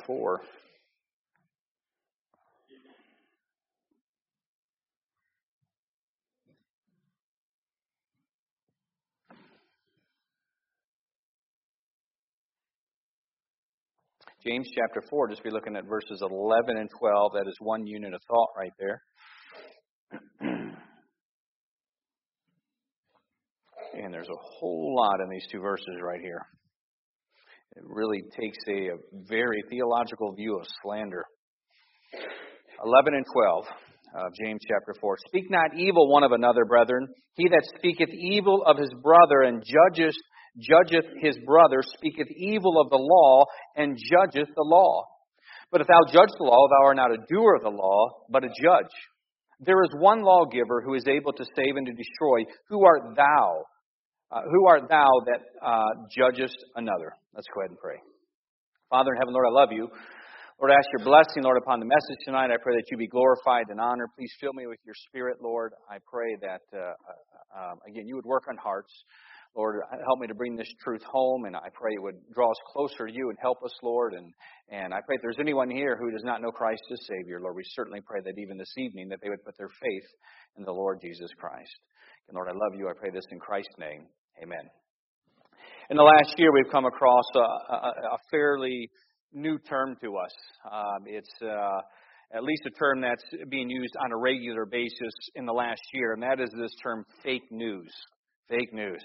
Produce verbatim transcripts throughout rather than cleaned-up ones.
four. James chapter four, just be looking at verses eleven and twelve. That is one unit of thought right there. And there's a whole lot in these two verses right here. It really takes a, a very theological view of slander. eleven and twelve of James chapter four. Speak not evil one of another, brethren. He that speaketh evil of his brother and judgeth judgeth his brother, speaketh evil of the law, and judgeth the law. But if thou judge the law, thou art not a doer of the law, but a judge. There is one lawgiver who is able to save and to destroy. Who art thou? Uh, who art thou that uh, judgest another? Let's go ahead and pray. Father in heaven, Lord, I love you. Lord, I ask your blessing, Lord, upon the message tonight. I pray that you be glorified and honored. Please fill me with your Spirit, Lord. I pray that, uh, uh, um, again, you would work on hearts. Lord, help me to bring this truth home, and I pray it would draw us closer to you and help us, Lord. And, and I pray if there's anyone here who does not know Christ as Savior, Lord, we certainly pray that even this evening that they would put their faith in the Lord Jesus Christ. And Lord, I love you. I pray this in Christ's name. Amen. In the last year, we've come across a, a, a fairly new term to us. Um, it's uh, at least a term that's being used on a regular basis in the last year, and that is this term fake news. Fake news.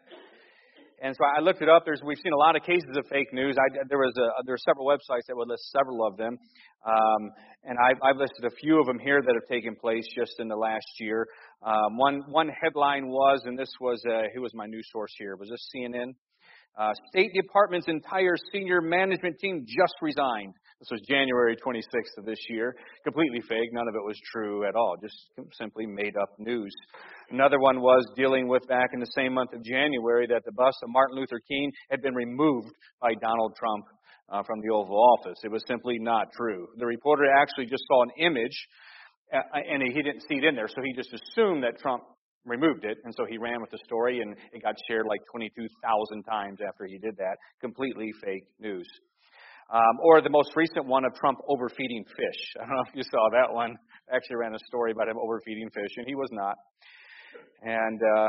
And so I looked it up. There's, we've seen a lot of cases of fake news. I, there was a, there are several websites that would list several of them. Um, and I've, I've listed a few of them here that have taken place just in the last year. Um, one, one headline was, and this was, uh, who was my news source here? Was this C N N? Uh, State Department's entire senior management team just resigned. This was January twenty-sixth of this year. Completely fake. None of it was true at all. Just simply made up news. Another one was dealing with back in the same month of January that the bust of Martin Luther King had been removed by Donald Trump uh, from the Oval Office. It was simply not true. The reporter actually just saw an image uh, and he didn't see it in there, so he just assumed that Trump removed it, and so he ran with the story, and it got shared like twenty-two thousand times after he did that. Completely fake news. Um, or the most recent one of Trump overfeeding fish. I don't know if you saw that one. I actually ran a story about him overfeeding fish, and he was not. And uh,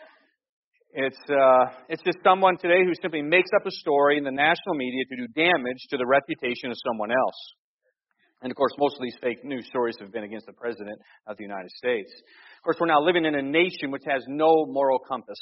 it's uh, it's just someone today who simply makes up a story in the national media to do damage to the reputation of someone else. And, of course, most of these fake news stories have been against the President of the United States. Of course, we're now living in a nation which has no moral compass,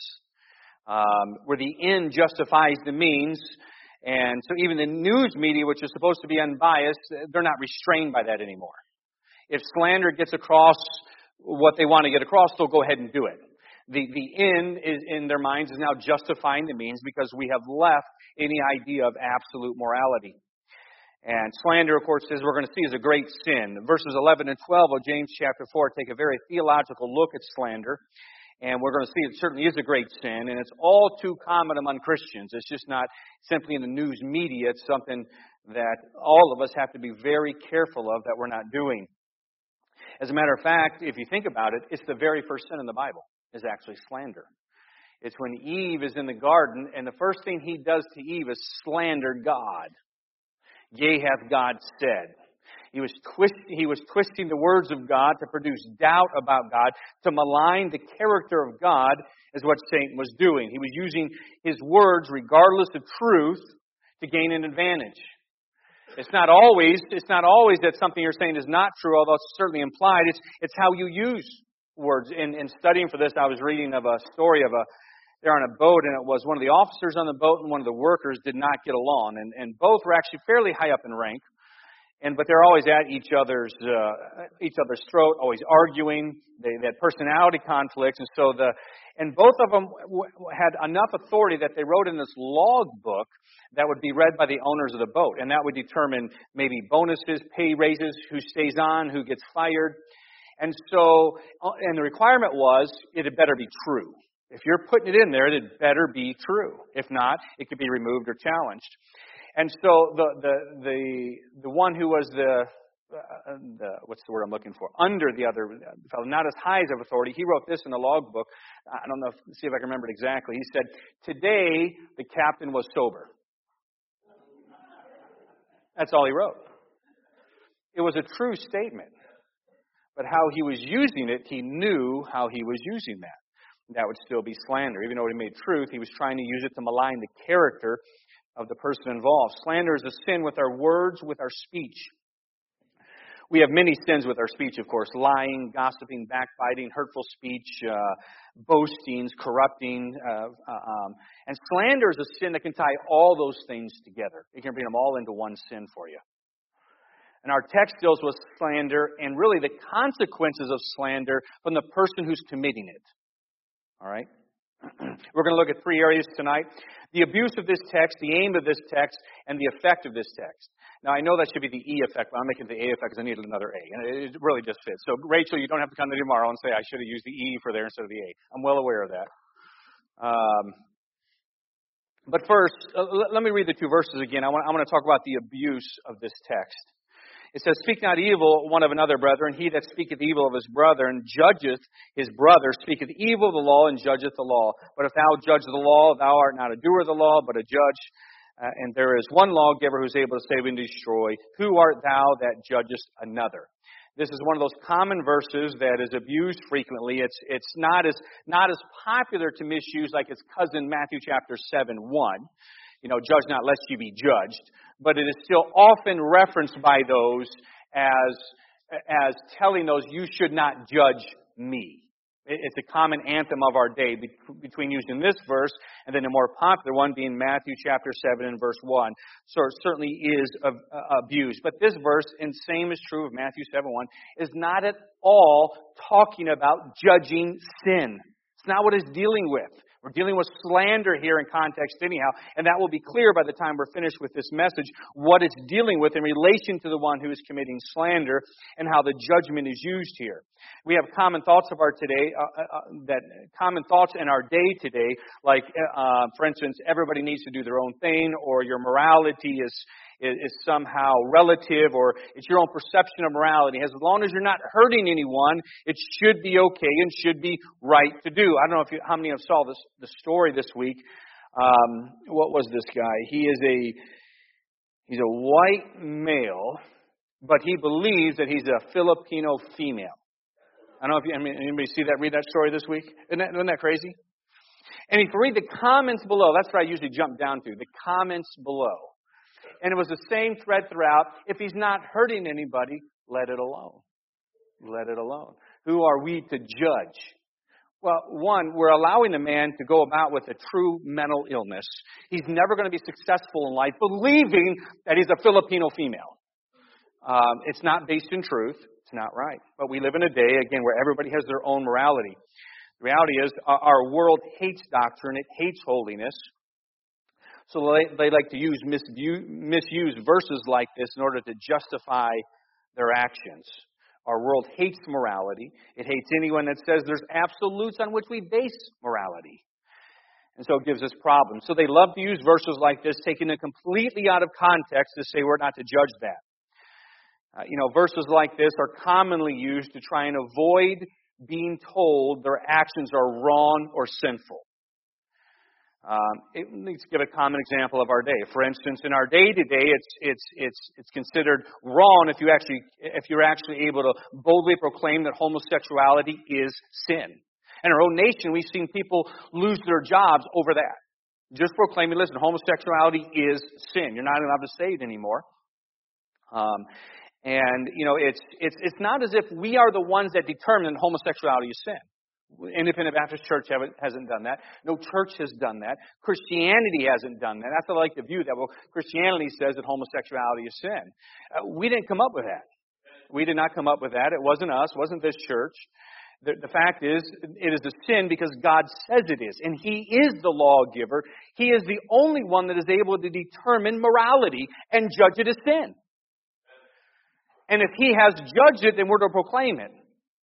um, where the end justifies the means. And so even the news media, which is supposed to be unbiased, they're not restrained by that anymore. If slander gets across what they want to get across, they'll go ahead and do it. The, the end is, in their minds is now justifying the means because we have left any idea of absolute morality. And slander, of course, as we're going to see, is a great sin. Verses eleven and twelve of James chapter four take a very theological look at slander. And we're going to see it certainly is a great sin, and it's all too common among Christians. It's just not simply in the news media. It's something that all of us have to be very careful of that we're not doing. As a matter of fact, if you think about it, it's the very first sin in the Bible, is actually slander. It's when Eve is in the garden, and the first thing he does to Eve is slander God. Yea, hath God said. He was, twist, he was twisting the words of God to produce doubt about God, to malign the character of God, is what Satan was doing. He was using his words, regardless of truth, to gain an advantage. It's not always, it's not always that something you're saying is not true, although it's certainly implied. It's, it's how you use words. In, in studying for this, I was reading of a story of a They're on a boat, and it was one of the officers on the boat and one of the workers did not get along. And, and both were actually fairly high up in rank, and but they're always at each other's uh, each other's throat, always arguing. They, they had personality conflicts, and so the and both of them w- had enough authority that they wrote in this log book that would be read by the owners of the boat, and that would determine maybe bonuses, pay raises, who stays on, who gets fired. And so, and the requirement was it had better be true. If you're putting it in there, it had better be true. If not, it could be removed or challenged. And so the the the, the one who was the, uh, the what's the word I'm looking for under the other fellow, not as high as of authority, he wrote this in the logbook. I don't know. If, see if I can remember it exactly. He said, "Today the captain was sober." That's all he wrote. It was a true statement. But how he was using it, he knew how he was using that. That would still be slander. Even though he made truth, he was trying to use it to malign the character of the person involved. Slander is a sin with our words, with our speech. We have many sins with our speech, of course. Lying, gossiping, backbiting, hurtful speech, uh, boastings, corrupting. Uh, uh, um, and slander is a sin that can tie all those things together. It can bring them all into one sin for you. And our text deals with slander and really the consequences of slander from the person who's committing it. All right? We're going to look at three areas tonight. The abuse of this text, the aim of this text, and the effect of this text. Now, I know that should be the E effect, but I'm making it the A effect because I needed another A. And it really just fits. So, Rachel, you don't have to come to me tomorrow and say I should have used the E for there instead of the A. I'm well aware of that. Um, but first, uh, let me read the two verses again. I want, I want to talk about the abuse of this text. It says, "Speak not evil one of another, brethren. He that speaketh evil of his brother and judgeth his brother speaketh evil of the law and judgeth the law. But if thou judge the law, thou art not a doer of the law, but a judge. Uh, and there is one lawgiver who is able to save and destroy. Who art thou that judgest another?" This is one of those common verses that is abused frequently. It's it's not as not as popular to misuse like its cousin Matthew chapter seven one. You know, judge not lest you be judged. But it is still often referenced by those as, as telling those, you should not judge me. It's a common anthem of our day between using this verse and then a more popular one being Matthew chapter seven and verse one. So it certainly is abused. But this verse, and same is true of Matthew seven one, is not at all talking about judging sin. It's not what it's dealing with. We're dealing with slander here in context anyhow, and that will be clear by the time we're finished with this message, what it's dealing with in relation to the one who is committing slander and how the judgment is used here. We have common thoughts of our today, uh, uh, that common thoughts in our day today, like, uh, for instance, everybody needs to do their own thing, or your morality is is somehow relative, or it's your own perception of morality. As long as you're not hurting anyone, it should be okay and should be right to do. I don't know if you, how many of you saw this the story this week. Um, what was this guy? He is a he's a white male, but he believes that he's a Filipino female. I don't know if you, I mean, anybody see that, read that story this week? Isn't that, isn't that crazy? And if you read the comments below, that's what I usually jump down to, the comments below. And it was the same thread throughout. If he's not hurting anybody, let it alone. Let it alone. Who are we to judge? Well, one, we're allowing a man to go about with a true mental illness. He's never going to be successful in life believing that he's a Filipino female. Um, it's not based in truth. It's not right. But we live in a day, again, where everybody has their own morality. The reality is our world hates doctrine. It hates holiness. So they, they like to use misview, misuse verses like this in order to justify their actions. Our world hates morality. It hates anyone that says there's absolutes on which we base morality. And so it gives us problems. So they love to use verses like this, taking it completely out of context to say we're not to judge that. Uh, you know, verses like this are commonly used to try and avoid being told their actions are wrong or sinful. Um, it, let's give a common example of our day. For instance, in our day today, it's it's it's it's considered wrong if you actually if you're actually able to boldly proclaim that homosexuality is sin. In our own nation, we've seen people lose their jobs over that. Just proclaiming, listen, homosexuality is sin. You're not allowed to say it anymore. Um, and you know, it's it's it's not as if we are the ones that determine that homosexuality is sin. Independent Baptist Church hasn't done that. No church has done that. Christianity hasn't done that. That's what I like to view that. Well, Christianity says that homosexuality is sin. Uh, we didn't come up with that. We did not come up with that. It wasn't us. It wasn't this church. The, the fact is, it is a sin because God says it is. And He is the lawgiver. He is the only one that is able to determine morality and judge it as sin. And if He has judged it, then we're to proclaim it.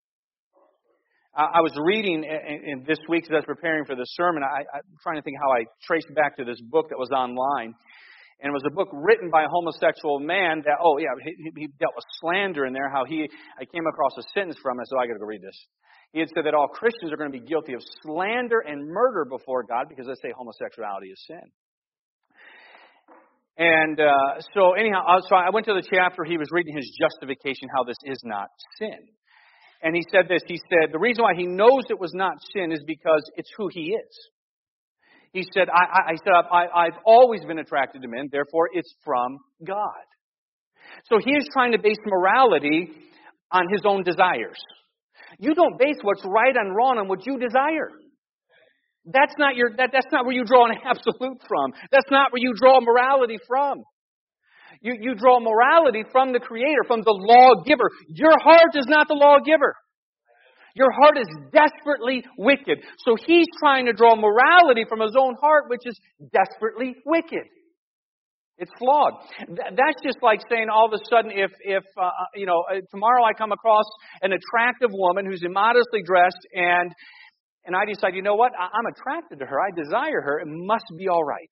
I was reading in this week as I was preparing for this sermon. I, I'm trying to think how I traced back to this book that was online. And it was a book written by a homosexual man that, oh yeah, he, he dealt with slander in there. How he, I came across a sentence from it, so I got to go read this. He had said that all Christians are going to be guilty of slander and murder before God because they say homosexuality is sin. And uh, so anyhow, uh, so I went to the chapter. He was reading his justification, how this is not sin. And he said this. He said, the reason why he knows it was not sin is because it's who he is. He said, I, I, I said, I, I've always been attracted to men, therefore it's from God. So he is trying to base morality on his own desires. You don't base what's right and wrong on what you desire. That's not your. That, that's not where you draw an absolute from. That's not where you draw morality from. You, you draw morality from the Creator, from the lawgiver. Your heart is not the lawgiver. Your heart is desperately wicked. So he's trying to draw morality from his own heart, which is desperately wicked. It's flawed. That's just like saying all of a sudden, if, if uh, you know, tomorrow I come across an attractive woman who's immodestly dressed, and and I decide, you know what, I'm attracted to her, I desire her, it must be all right.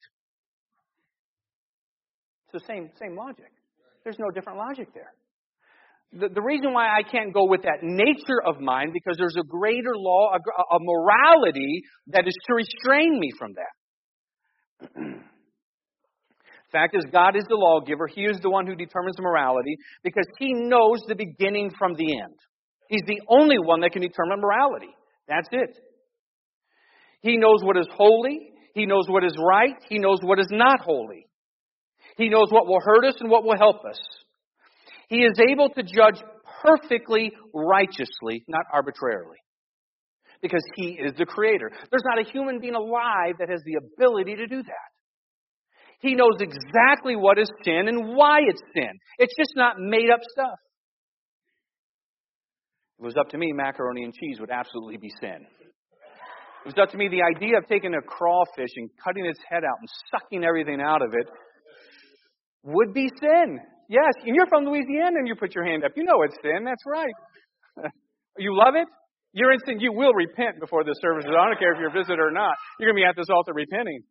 It's the same same logic. There's no different logic there. The, the reason why I can't go with that nature of mine, because there's a greater law, a, a morality that is to restrain me from that. Fact is, God is the lawgiver. He is the one who determines the morality because He knows the beginning from the end. He's the only one that can determine morality. That's it. He knows what is holy. He knows what is right. He knows what is not holy. He knows what will hurt us and what will help us. He is able to judge perfectly righteously, not arbitrarily, because He is the Creator. There's not a human being alive that has the ability to do that. He knows exactly what is sin and why it's sin. It's just not made up stuff. If it was up to me, macaroni and cheese would absolutely be sin. If it was up to me, the idea of taking a crawfish and cutting its head out and sucking everything out of it would be sin. Yes, and you're from Louisiana and you put your hand up. You know it's sin. That's right. You love it? You're instant. You will repent before this service. I don't care if you're a visitor or not. You're going to be at this altar repenting.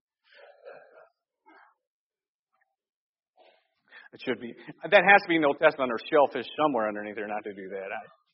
It should be. That has to be in the Old Testament. There's shellfish somewhere underneath there not to do that.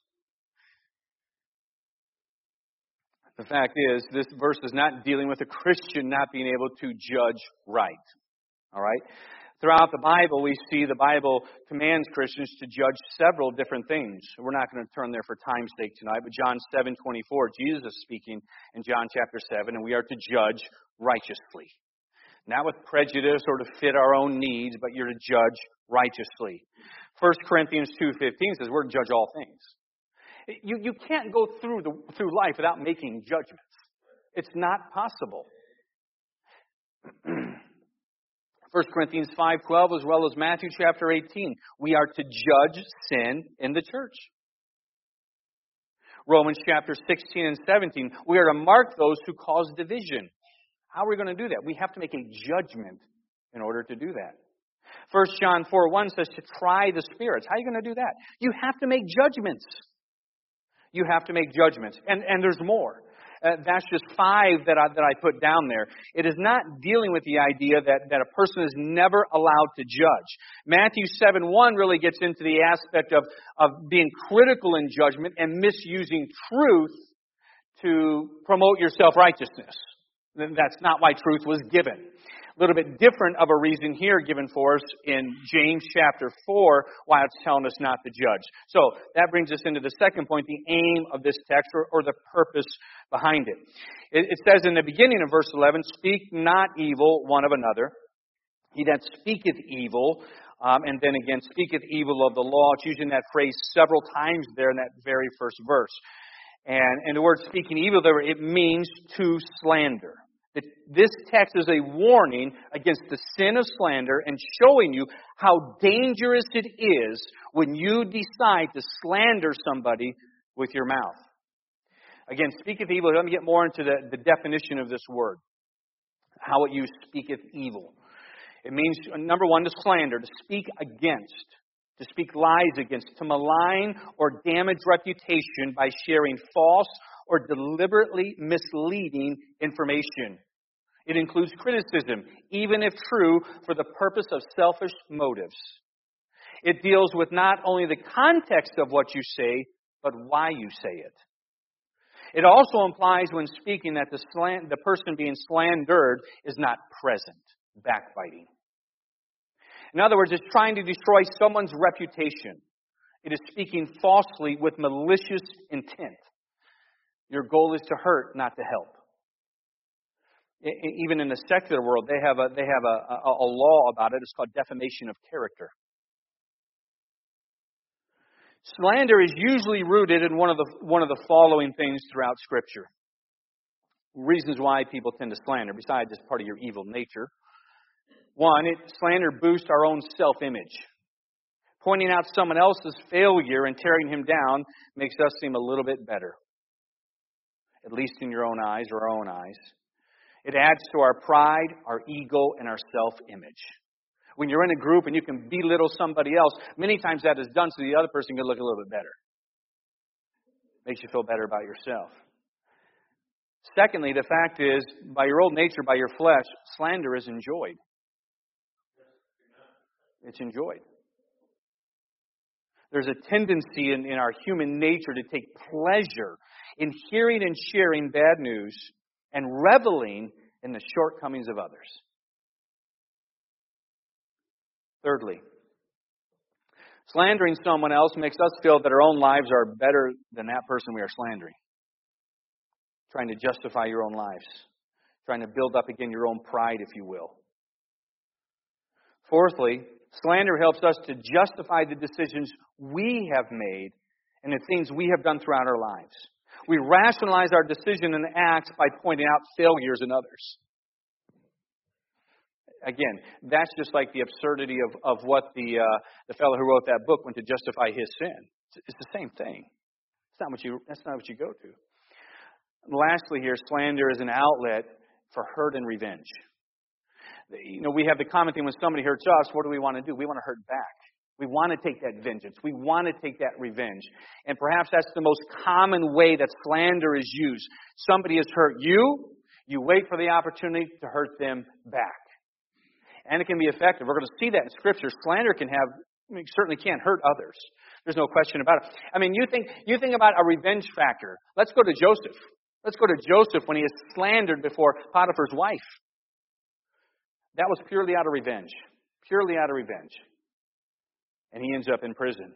The fact is, this verse is not dealing with a Christian not being able to judge right. All right? Throughout the Bible, we see the Bible commands Christians to judge several different things. We're not going to turn there for time's sake tonight, but John seven twenty-four, Jesus is speaking in John chapter seven, and we are to judge righteously. Not with prejudice or to fit our own needs, but you're to judge righteously. First Corinthians two fifteen says we're to judge all things. You, you can't go through, the, through life without making judgments. It's not possible. First Corinthians five twelve as well as Matthew chapter eighteen. We are to judge sin in the church. Romans chapter sixteen and seventeen. We are to mark those who cause division. How are we going to do that? We have to make a judgment in order to do that. First John four one says to try the spirits. How are you going to do that? You have to make judgments. You have to make judgments. And, and there's more. Uh, that's just five that I, that I put down there. It is not dealing with the idea that, that a person is never allowed to judge. Matthew seven one really gets into the aspect of, of being critical in judgment and misusing truth to promote your self-righteousness. That's not why truth was given. A little bit different of a reason here given for us in James chapter four, why it's telling us not to judge. So that brings us into the second point, the aim of this text or, or the purpose behind it. it. It says in the beginning of verse eleven, speak not evil one of another. He that speaketh evil, um, and then again, speaketh evil of the law. It's using that phrase several times there in that very first verse. And, and the word speaking evil there, it means to slander. This text is a warning against the sin of slander and showing you how dangerous it is when you decide to slander somebody with your mouth. Again, speaketh evil. Let me get more into the, the definition of this word. How it used speaketh evil. It means, number one, to slander, to speak against, to speak lies against, to malign or damage reputation by sharing false or deliberately misleading information. It includes criticism, even if true, for the purpose of selfish motives. It deals with not only the context of what you say, but why you say it. It also implies when speaking that the, slan- the person being slandered is not present, backbiting. In other words, it's trying to destroy someone's reputation. It is speaking falsely with malicious intent. Your goal is to hurt, not to help. Even in the secular world, they have a they have a, a, a law about it. It's called defamation of character. Slander is usually rooted in one of the one of the following things throughout Scripture. Reasons why people tend to slander, besides it's part of your evil nature. One, it, slander boosts our own self-image. Pointing out someone else's failure and tearing him down makes us seem a little bit better. At least in your own eyes or our own eyes. It adds to our pride, our ego, and our self-image. When you're in a group and you can belittle somebody else, many times that is done so the other person can look a little bit better. Makes you feel better about yourself. Secondly, the fact is, by your old nature, by your flesh, slander is enjoyed. It's enjoyed. There's a tendency in, in our human nature to take pleasure in hearing and sharing bad news and reveling in the shortcomings of others. Thirdly, slandering someone else makes us feel that our own lives are better than that person we are slandering. Trying to justify your own lives. Trying to build up again your own pride, if you will. Fourthly, slander helps us to justify the decisions we have made and the things we have done throughout our lives. We rationalize our decision and acts by pointing out failures in others. Again, that's just like the absurdity of, of what the uh, the fellow who wrote that book went to justify his sin. It's, it's the same thing. It's not what you. That's not what you go to. And lastly, here, slander is an outlet for hurt and revenge. You know, we have the common thing when somebody hurts us. What do we want to do? We want to hurt back. We want to take that vengeance. We want to take that revenge. And perhaps that's the most common way that slander is used. Somebody has hurt you. You wait for the opportunity to hurt them back. And it can be effective. We're going to see that in Scripture. Slander can have, I mean, certainly can hurt others. There's no question about it. I mean, you think you think about a revenge factor. Let's go to Joseph. Let's go to Joseph when he is slandered before Potiphar's wife. That was purely out of revenge. Purely out of revenge. And he ends up in prison.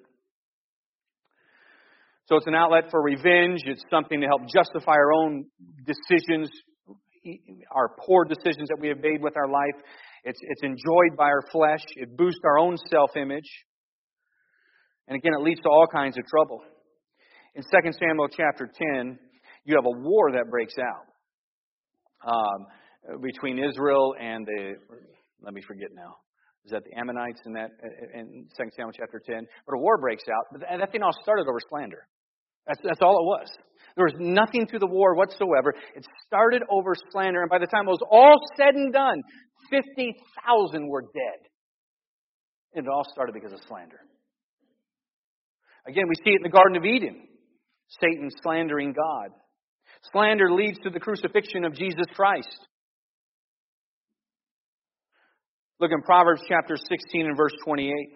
So it's an outlet for revenge. It's something to help justify our own decisions, our poor decisions that we have made with our life. It's, it's enjoyed by our flesh. It boosts our own self-image. And again, it leads to all kinds of trouble. In Second Samuel chapter ten, you have a war that breaks out um, between Israel and the, let me forget now. Is that the Ammonites in that in Second Samuel chapter ten? But a war breaks out. But that thing all started over slander. That's, that's all it was. There was nothing to the war whatsoever. It started over slander. And by the time it was all said and done, fifty thousand were dead. And it all started because of slander. Again, we see it in the Garden of Eden. Satan slandering God. Slander leads to the crucifixion of Jesus Christ. Look in Proverbs chapter sixteen and verse twenty-eight.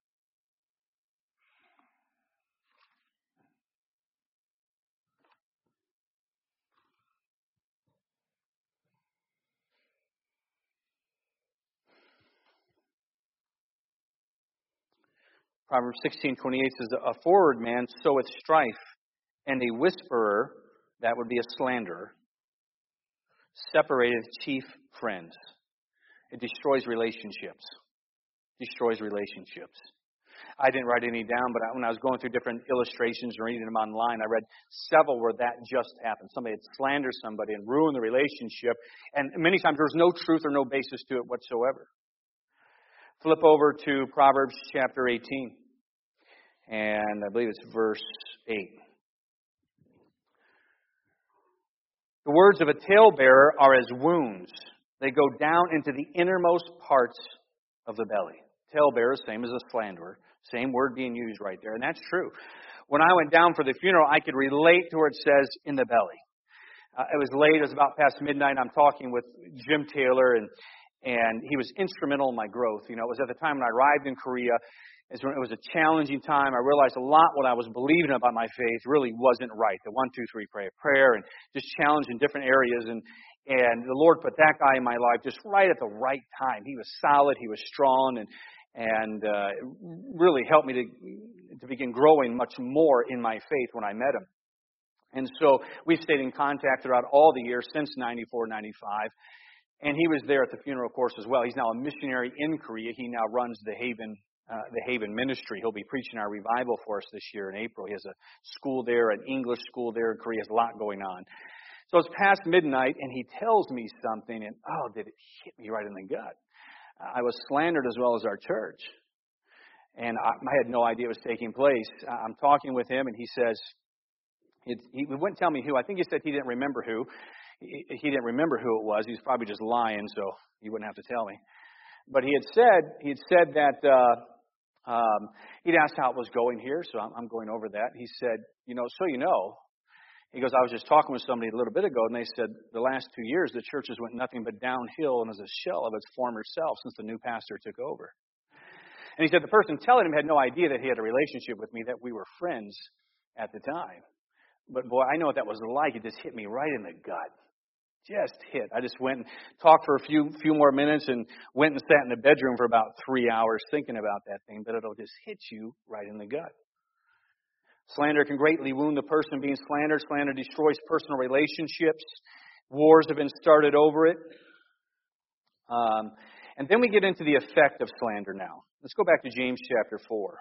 Proverbs sixteen twenty-eight says, a forward man soweth strife, and a whisperer, that would be a slanderer, separateth chief friends. It destroys relationships. Destroys relationships. I didn't write any down, but when I was going through different illustrations and reading them online, I read several where that just happened. Somebody had slandered somebody and ruined the relationship, and many times there was no truth or no basis to it whatsoever. Flip over to Proverbs chapter eighteen, and I believe it's verse eight. The words of a talebearer are as wounds. They go down into the innermost parts of the belly. Talebearer, same as a slanderer. Same word being used right there. And that's true. When I went down for the funeral, I could relate to where it says in the belly. Uh, it was late. It was about past midnight. I'm talking with Jim Taylor, and and he was instrumental in my growth. You know, it was at the time when I arrived in Korea. It was a challenging time. I realized a lot what I was believing about my faith really wasn't right. The one, two, three prayer, prayer, and just challenged in different areas. And and the Lord put that guy in my life just right at the right time. He was solid. He was strong, and and uh, really helped me to, to begin growing much more in my faith when I met him. And so we've stayed in contact throughout all the years since ninety-four, ninety-five. And he was there at the funeral, of course, as well. He's now a missionary in Korea. He now runs the Haven uh, the Haven Ministry. He'll be preaching our revival for us this year in April. He has a school there, an English school there in Korea. He has a lot going on. So it's past midnight, and he tells me something, and oh, did it hit me right in the gut. I was slandered as well as our church. And I, I had no idea it was taking place. I'm talking with him, and he says, It, he wouldn't tell me who. I think he said he didn't remember who. He, he didn't remember who it was. He was probably just lying, so he wouldn't have to tell me. But he had said he had said that uh, um, he'd asked how it was going here, so I'm, I'm going over that. He said, you know, so you know, he goes, I was just talking with somebody a little bit ago, and they said the last two years the church has went nothing but downhill and is a shell of its former self since the new pastor took over. And he said the person telling him had no idea that he had a relationship with me, that we were friends at the time. But boy, I know what that was like. It just hit me right in the gut. Just hit. I just went and talked for a few few more minutes and went and sat in the bedroom for about three hours thinking about that thing. But it'll just hit you right in the gut. Slander can greatly wound the person being slandered. Slander destroys personal relationships. Wars have been started over it. Um, and then we get into the effect of slander now. Let's go back to James chapter four.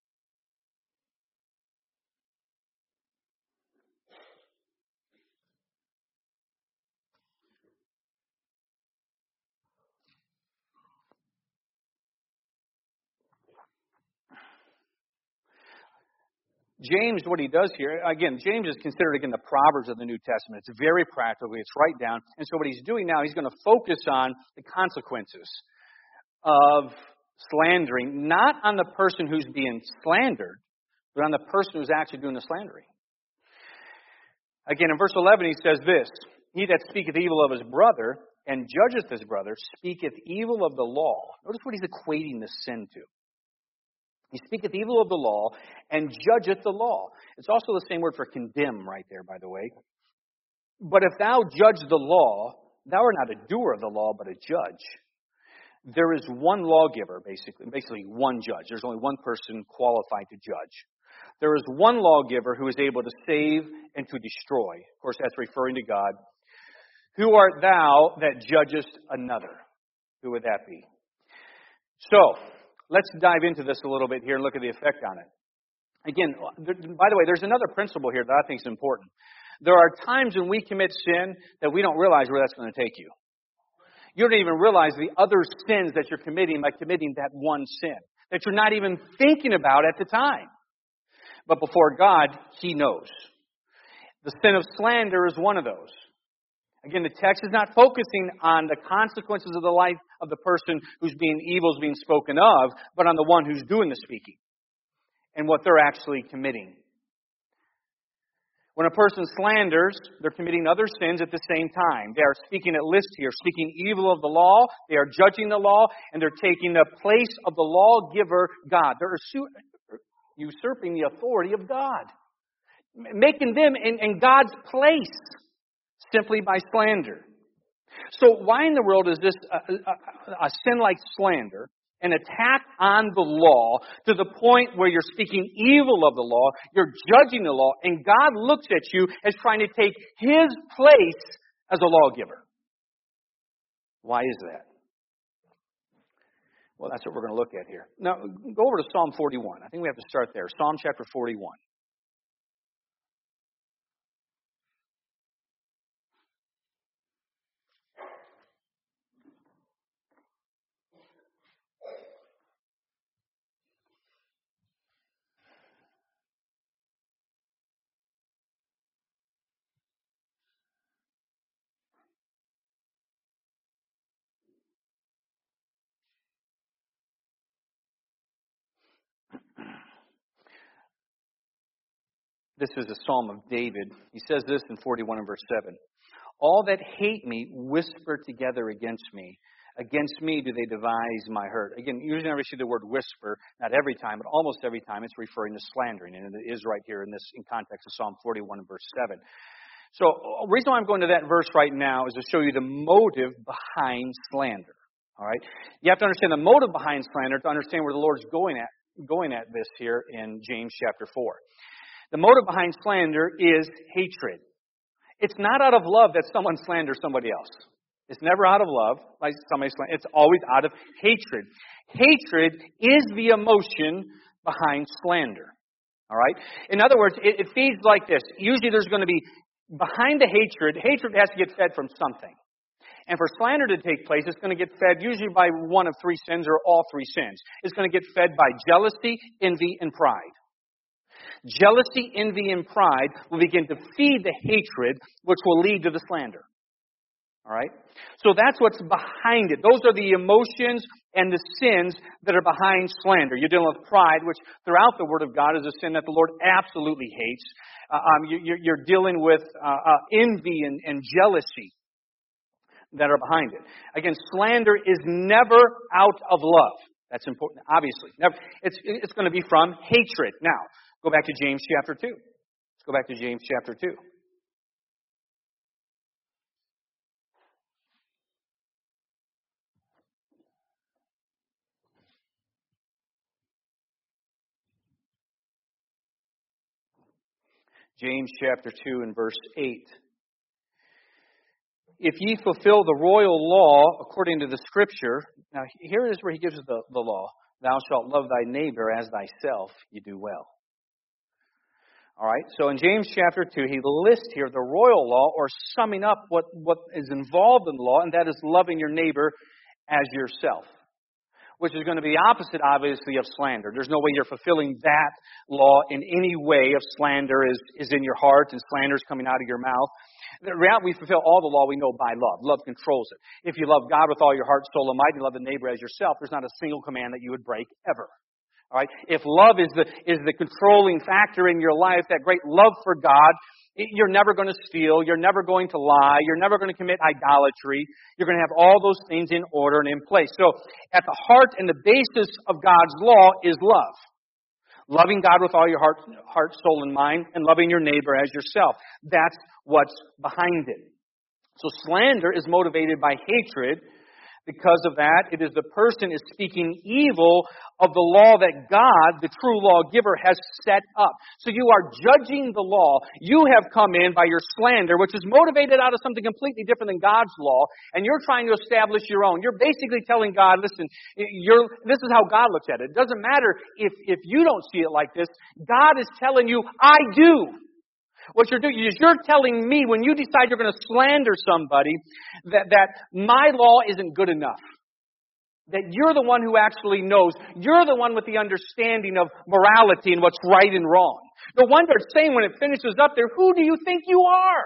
James, what he does here, again, James is considered, again, the Proverbs of the New Testament. It's very practical. It's right down. And so what he's doing now, he's going to focus on the consequences of slandering, not on the person who's being slandered, but on the person who's actually doing the slandering. Again, in verse eleven, he says this, He that speaketh evil of his brother and judgeth his brother speaketh evil of the law. Notice what he's equating the sin to. He speaketh evil of the law and judgeth the law. It's also the same word for condemn right there, by the way. But if thou judge the law, thou art not a doer of the law, but a judge. There is one lawgiver, basically, basically one judge. There's only one person qualified to judge. There is one lawgiver who is able to save and to destroy. Of course, that's referring to God. Who art thou that judgest another? Who would that be? So, let's dive into this a little bit here and look at the effect on it. Again, by the way, there's another principle here that I think is important. There are times when we commit sin that we don't realize where that's going to take you. You don't even realize the other sins that you're committing by committing that one sin that you're not even thinking about at the time. But before God, He knows. The sin of slander is one of those. Again, the text is not focusing on the consequences of the life of the person who's being evil is being spoken of, but on the one who's doing the speaking and what they're actually committing. When a person slanders, they're committing other sins at the same time. They are speaking at list here, speaking evil of the law. They are judging the law, and they're taking the place of the lawgiver, God. They're usurping the authority of God, making them in, in God's place simply by slander. So why in the world is this a, a, a sin like slander, an attack on the law, to the point where you're speaking evil of the law, you're judging the law, and God looks at you as trying to take His place as a lawgiver? Why is that? Well, that's what we're going to look at here. Now, go over to Psalm forty-one. I think we have to start there. Psalm chapter forty-one. This is a Psalm of David. He says this in forty-one and verse seven. All that hate me whisper together against me. Against me do they devise my hurt. Again, usually never see the word whisper, not every time, but almost every time it's referring to slandering. And it is right here in this in context of Psalm forty-one and verse seven. So the reason why I'm going to that verse right now is to show you the motive behind slander. All right? You have to understand the motive behind slander to understand where the Lord's going at, going at this here in James chapter four. The motive behind slander is hatred. It's not out of love that someone slanders somebody else. It's never out of love, like somebody slanders. It's always out of hatred. Hatred is the emotion behind slander. All right? In other words, it, it feeds like this. Usually there's going to be, behind the hatred, hatred has to get fed from something. And for slander to take place, it's going to get fed usually by one of three sins or all three sins. It's going to get fed by jealousy, envy, and pride. Jealousy, envy, and pride will begin to feed the hatred, which will lead to the slander. All right? So that's what's behind it. Those are the emotions and the sins that are behind slander. You're dealing with pride, which throughout the Word of God is a sin that the Lord absolutely hates. Uh, um, you, you're dealing with uh, uh, envy and, and jealousy that are behind it. Again, slander is never out of love. That's important, obviously. Never, it's, it's going to be from hatred. Now, go back to James chapter two. Let's go back to James chapter two. James chapter two and verse eight. If ye fulfill the royal law according to the Scripture, now here is where he gives us the, the law. Thou shalt love thy neighbor as thyself, you do well. All right, so in James chapter two, he lists here the royal law, or summing up what, what is involved in the law, and that is loving your neighbor as yourself, which is going to be opposite, obviously, of slander. There's no way you're fulfilling that law in any way if slander is, is in your heart and slander is coming out of your mouth. The reality, we fulfill all the law we know by love. Love controls it. If you love God with all your heart, soul, and might, and love the neighbor as yourself, there's not a single command that you would break ever. All right? If love is the is the controlling factor in your life, that great love for God, you're never going to steal. You're never going to lie. You're never going to commit idolatry. You're going to have all those things in order and in place. So, at the heart and the basis of God's law is love. Loving God with all your heart, heart, soul, and mind, and loving your neighbor as yourself. That's what's behind it. So slander is motivated by hatred. Because of that, it is the person is speaking evil of the law that God, the true lawgiver, has set up. So you are judging the law. You have come in by your slander, which is motivated out of something completely different than God's law, and you're trying to establish your own. You're basically telling God, listen, you're, this is how God looks at it. It doesn't matter if, if you don't see it like this. God is telling you, I do. What you're doing is you're telling me when you decide you're going to slander somebody that, that my law isn't good enough. That you're the one who actually knows. You're the one with the understanding of morality and what's right and wrong. No wonder it's saying when it finishes up there, who do you think you are?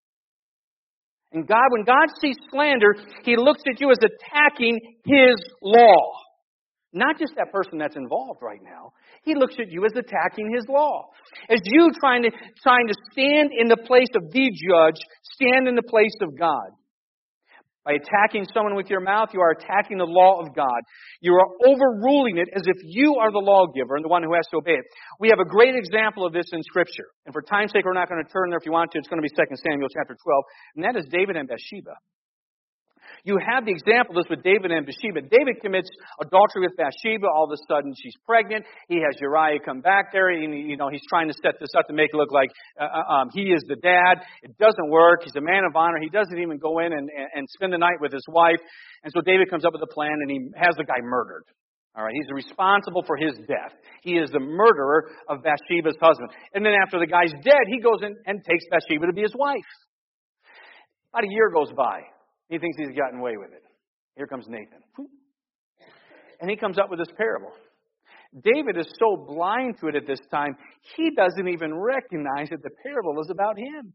And God, when God sees slander, He looks at you as attacking His law. Not just that person that's involved right now. He looks at you as attacking His law. As you trying to, trying to stand in the place of the judge, stand in the place of God. By attacking someone with your mouth, you are attacking the law of God. You are overruling it as if you are the lawgiver and the one who has to obey it. We have a great example of this in Scripture. And for time's sake, we're not going to turn there. If you want to, it's going to be Second Samuel chapter twelve. And that is David and Bathsheba. You have the example of this with David and Bathsheba. David commits adultery with Bathsheba. All of a sudden, she's pregnant. He has Uriah come back there. And, you know, he's trying to set this up to make it look like uh, um, he is the dad. It doesn't work. He's a man of honor. He doesn't even go in and, and spend the night with his wife. And so David comes up with a plan, and he has the guy murdered. All right, he's responsible for his death. He is the murderer of Bathsheba's husband. And then after the guy's dead, he goes in and takes Bathsheba to be his wife. About a year goes by. He thinks he's gotten away with it. Here comes Nathan. And he comes up with this parable. David is so blind to it at this time, he doesn't even recognize that the parable is about him.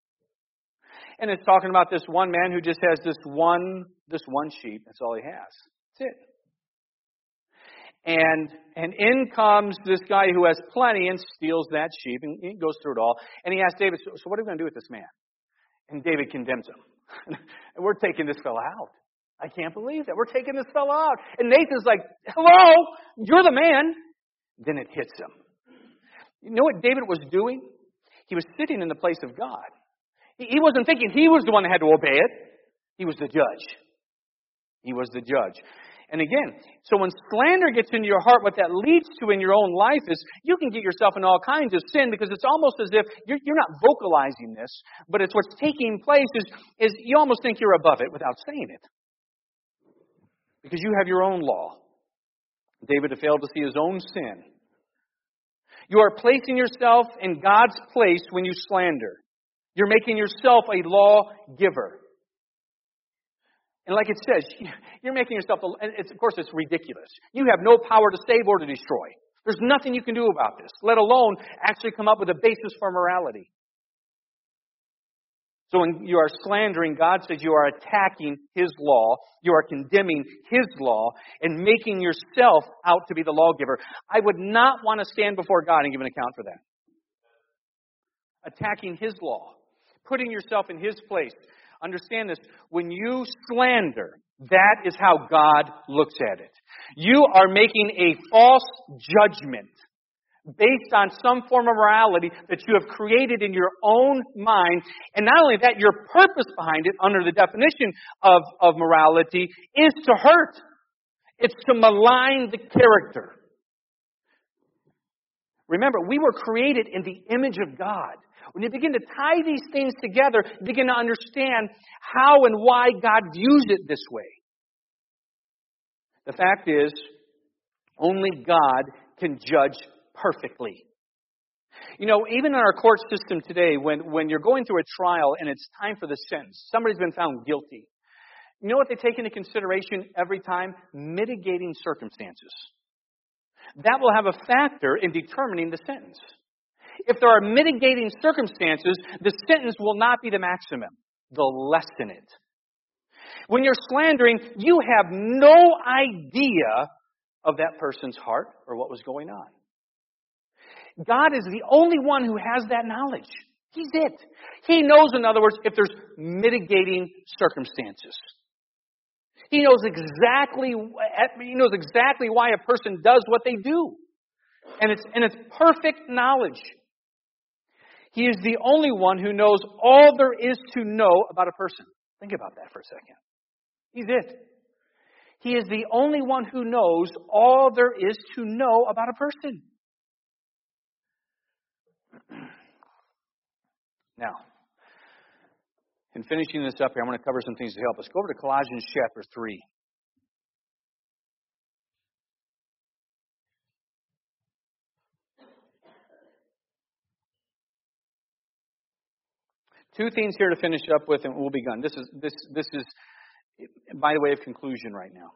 And it's talking about this one man who just has this one, this one sheep. That's all he has. That's it. And, and in comes this guy who has plenty and steals that sheep. And he goes through it all. And he asks David, so, so what are we going to do with this man? And David condemns him. And we're taking this fellow out. I can't believe that. We're taking this fellow out. And Nathan's like, hello, you're the man. Then it hits him. You know what David was doing? He was sitting in the place of God. He wasn't thinking he was the one that had to obey it. He was the judge. He was the judge. And again, so when slander gets into your heart, what that leads to in your own life is you can get yourself in all kinds of sin because it's almost as if you're, you're not vocalizing this, but it's what's taking place is, is you almost think you're above it without saying it. Because you have your own law. David had failed to see his own sin. You are placing yourself in God's place when you slander. You're making yourself a lawgiver. And like it says, you're making yourself, it's, of course it's ridiculous. You have no power to save or to destroy. There's nothing you can do about this, let alone actually come up with a basis for morality. So when you are slandering, God says you are attacking His law, you are condemning His law, and making yourself out to be the lawgiver. I would not want to stand before God and give an account for that. Attacking His law, putting yourself in His place. Understand this, when you slander, that is how God looks at it. You are making a false judgment based on some form of morality that you have created in your own mind. And not only that, your purpose behind it, under the definition of, of morality, is to hurt. It's to malign the character. Remember, we were created in the image of God. When you begin to tie these things together, you begin to understand how and why God views it this way. The fact is, only God can judge perfectly. You know, even in our court system today, when, when you're going through a trial and it's time for the sentence, somebody's been found guilty. You know what they take into consideration every time? Mitigating circumstances. That will have a factor in determining the sentence. If there are mitigating circumstances, the sentence will not be the maximum. They'll lessen it. When you're slandering, you have no idea of that person's heart or what was going on. God is the only one who has that knowledge. He's it. He knows, in other words, if there's mitigating circumstances. He knows exactly, he knows exactly why a person does what they do. And it's, and it's perfect knowledge. He is the only one who knows all there is to know about a person. Think about that for a second. He's it. He is the only one who knows all there is to know about a person. Now, in finishing this up here, I'm going to cover some things to help us. Go over to Colossians chapter three. Two things here to finish up with, and we'll be done. This is this this is by the way of conclusion right now.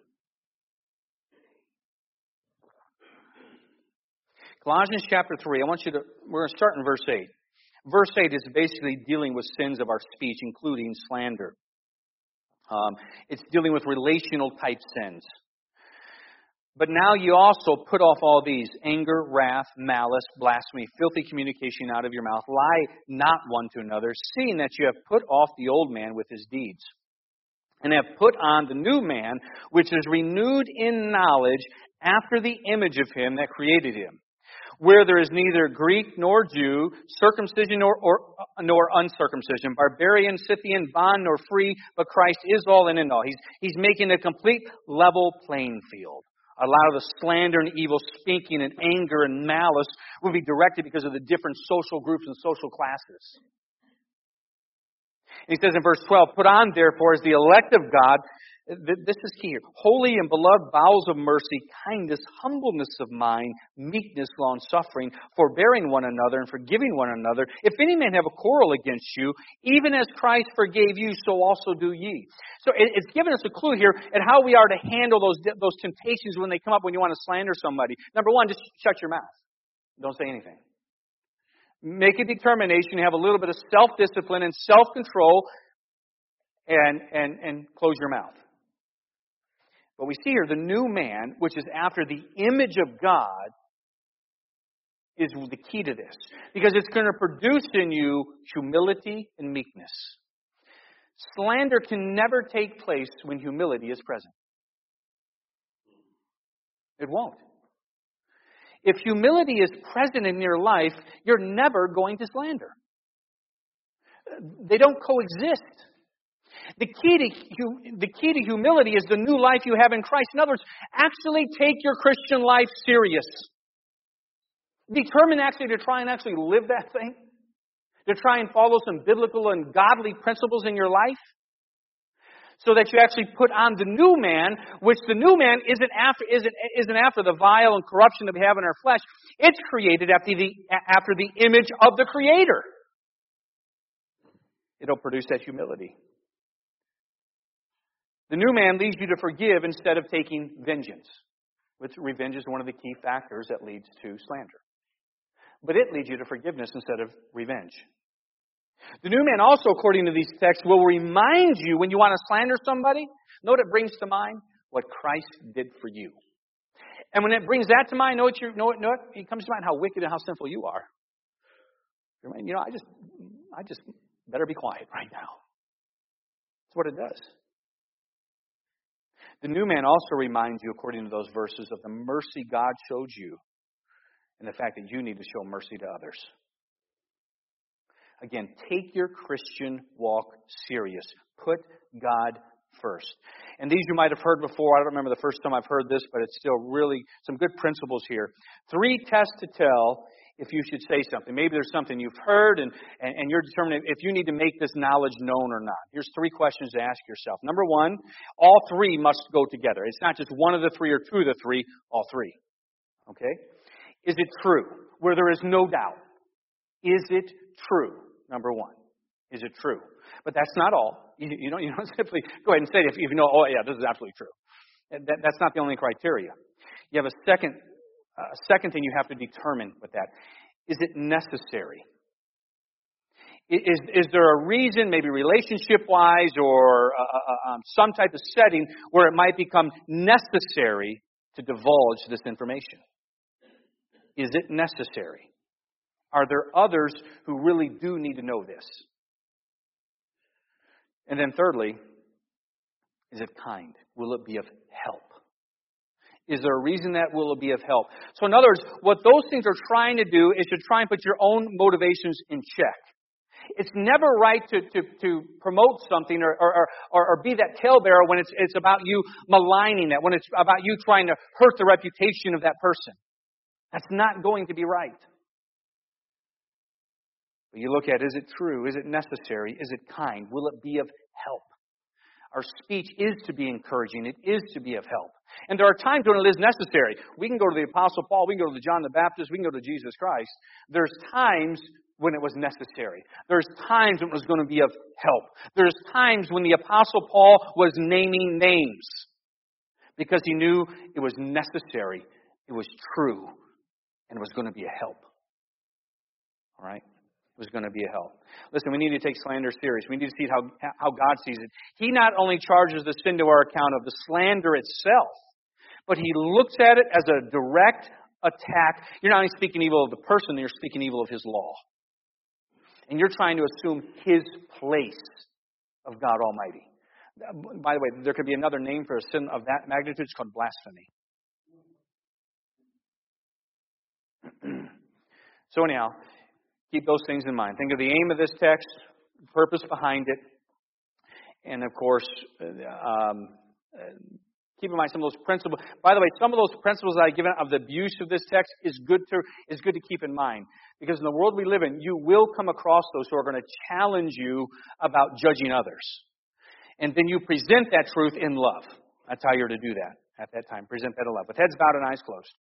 Colossians chapter three. I want you to. We're going to start in verse eight. Verse eight is basically dealing with sins of our speech, including slander. Um, it's dealing with relational type sins. But now you also put off all these: anger, wrath, malice, blasphemy, filthy communication out of your mouth. Lie not one to another, seeing that you have put off the old man with his deeds, and have put on the new man, which is renewed in knowledge after the image of him that created him, where there is neither Greek nor Jew, circumcision nor, or, nor uncircumcision, barbarian, Scythian, bond nor free, but Christ is all and in all. He's, he's making a complete level playing field. A lot of the slander and evil speaking and anger and malice will be directed because of the different social groups and social classes. And he says in verse twelve, put on therefore as the elect of God, this is key here, holy and beloved bowels of mercy, kindness, humbleness of mind, meekness, long-suffering, forbearing one another and forgiving one another. If any man have a quarrel against you, even as Christ forgave you, so also do ye. So it's given us a clue here at how we are to handle those, those temptations when they come up when you want to slander somebody. Number one, just shut your mouth. Don't say anything. Make a determination, have a little bit of self-discipline and self-control, and, and, and close your mouth. But we see here the new man, which is after the image of God, is the key to this. Because it's going to produce in you humility and meekness. Slander can never take place when humility is present. It won't. If humility is present in your life, you're never going to slander. They don't coexist. The key to hu- the key to humility is the new life you have in Christ. In other words, actually take your Christian life serious. Determine actually to try and actually live that thing. To try and follow some biblical and godly principles in your life. So that you actually put on the new man, which the new man isn't after isn't isn't after the vile and corruption that we have in our flesh. It's created after the after the image of the Creator. It'll produce that humility. The new man leads you to forgive instead of taking vengeance, which revenge is one of the key factors that leads to slander. But it leads you to forgiveness instead of revenge. The new man also, according to these texts, will remind you when you want to slander somebody, know what it brings to mind? What Christ did for you. And when it brings that to mind, know what you know what, know what it comes to mind how wicked and how sinful you are. You know, I just I just better be quiet right now. That's what it does. The new man also reminds you, according to those verses, of the mercy God showed you and the fact that you need to show mercy to others. Again, take your Christian walk serious. Put God first. And these you might have heard before. I don't remember the first time I've heard this, but it's still really some good principles here. Three tests to tell if you should say something. Maybe there's something you've heard and, and, and you're determining if you need to make this knowledge known or not. Here's three questions to ask yourself. Number one, all three must go together. It's not just one of the three or two of the three, all three. Okay? Is it true? Where there is no doubt. Is it true? Number one. Is it true? But that's not all. You, you, don't, you don't simply go ahead and say it if you know, oh yeah, this is absolutely true. That, that's not the only criteria. You have a second uh, second thing you have to determine with that. Is it necessary? Is, is there a reason, maybe relationship-wise or uh, uh, um, some type of setting where it might become necessary to divulge this information? Is it necessary? Are there others who really do need to know this? And then thirdly, is it kind? Will it be of help? Is there a reason that will it be of help? So in other words, what those things are trying to do is to try and put your own motivations in check. It's never right to, to, to promote something or, or, or, or be that talebearer when it's, it's about you maligning that, when it's about you trying to hurt the reputation of that person. That's not going to be right. But you look at, is it true? Is it necessary? Is it kind? Will it be of help? Our speech is to be encouraging. It is to be of help. And there are times when it is necessary. We can go to the Apostle Paul. We can go to John the Baptist. We can go to Jesus Christ. There's times when it was necessary. There's times when it was going to be of help. There's times when the Apostle Paul was naming names because he knew it was necessary. It was true. And it was going to be a help. All right? It was going to be a help. Listen, we need to take slander serious. We need to see how, how God sees it. He not only charges the sin to our account of the slander itself, but He looks at it as a direct attack. You're not only speaking evil of the person, you're speaking evil of His law. And you're trying to assume His place of God Almighty. By the way, there could be another name for a sin of that magnitude. It's called blasphemy. So anyhow, keep those things in mind. Think of the aim of this text, purpose behind it, and of course, um, keep in mind some of those principles. By the way, some of those principles that I've given of the abuse of this text is good to is good to keep in mind, because in the world we live in, you will come across those who are going to challenge you about judging others, and then you present that truth in love. That's how you're to do that at that time. Present that in love, with heads bowed and eyes closed.